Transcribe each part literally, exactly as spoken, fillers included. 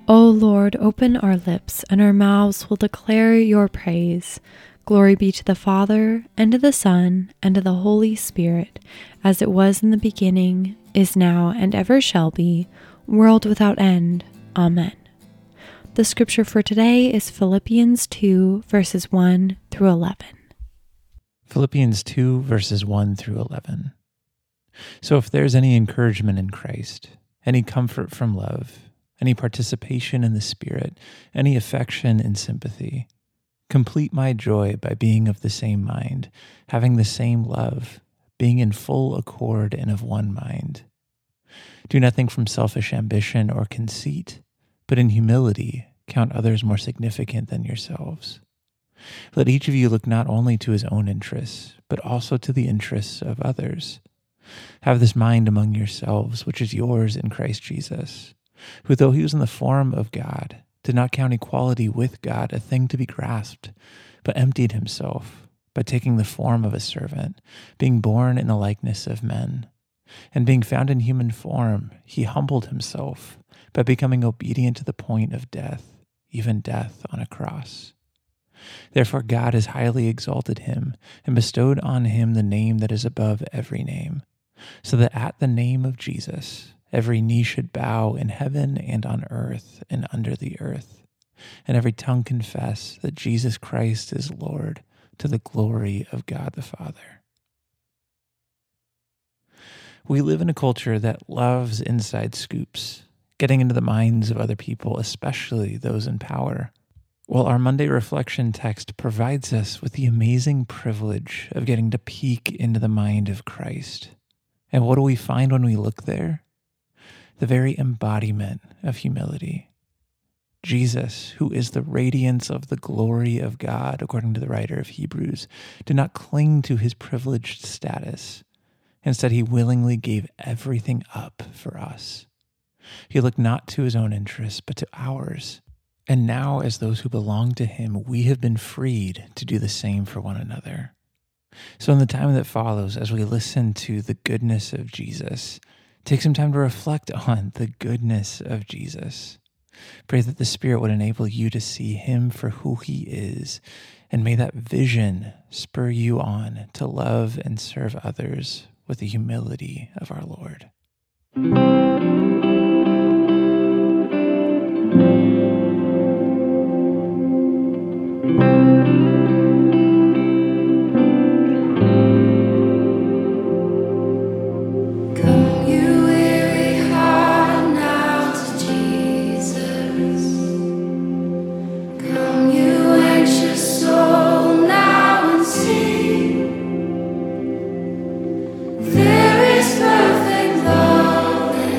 O Lord, open our lips, and our mouths will declare your praise. Glory be to the Father, and to the Son, and to the Holy Spirit, as it was in the beginning, is now, and ever shall be, world without end. Amen. The scripture for today is Philippians two, verses one through eleven. Philippians two, verses one through eleven. So if there's any encouragement in Christ, any comfort from love, any participation in the Spirit, any affection and sympathy, complete my joy by being of the same mind, having the same love, being in full accord and of one mind. Do nothing from selfish ambition or conceit, but in humility count others more significant than yourselves. Let each of you look not only to his own interests, but also to the interests of others. Have this mind among yourselves, which is yours in Christ Jesus, who, though he was in the form of God, did not count equality with God a thing to be grasped, but emptied himself by taking the form of a servant, being born in the likeness of men. And being found in human form, he humbled himself by becoming obedient to the point of death, even death on a cross. Therefore God has highly exalted him and bestowed on him the name that is above every name, so that at the name of Jesus every knee should bow in heaven and on earth and under the earth, and every tongue confess that Jesus Christ is Lord, to the glory of God the Father. We live in a culture that loves inside scoops, getting into the minds of other people, especially those in power. Well, our Monday reflection text provides us with the amazing privilege of getting to peek into the mind of Christ. And what do we find when we look there? The very embodiment of humility. Jesus, who is the radiance of the glory of God, according to the writer of Hebrews, did not cling to his privileged status. Instead, he willingly gave everything up for us. He looked not to his own interests, but to ours. And now, as those who belong to him, we have been freed to do the same for one another. So in the time that follows, as we listen to the goodness of Jesus, take some time to reflect on the goodness of Jesus. Pray that the Spirit would enable you to see him for who he is, and may that vision spur you on to love and serve others with the humility of our Lord. There is perfect love.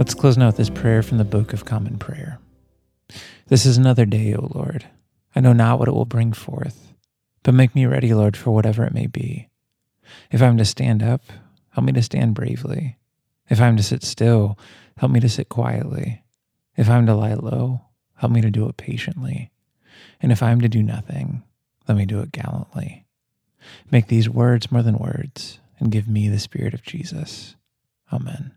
Let's close now with this prayer from the Book of Common Prayer. This is another day, O Lord. I know not what it will bring forth, but make me ready, Lord, for whatever it may be. If I'm to stand up, help me to stand bravely. If I'm to sit still, help me to sit quietly. If I'm to lie low, help me to do it patiently. And if I'm to do nothing, let me do it gallantly. Make these words more than words, and give me the Spirit of Jesus. Amen.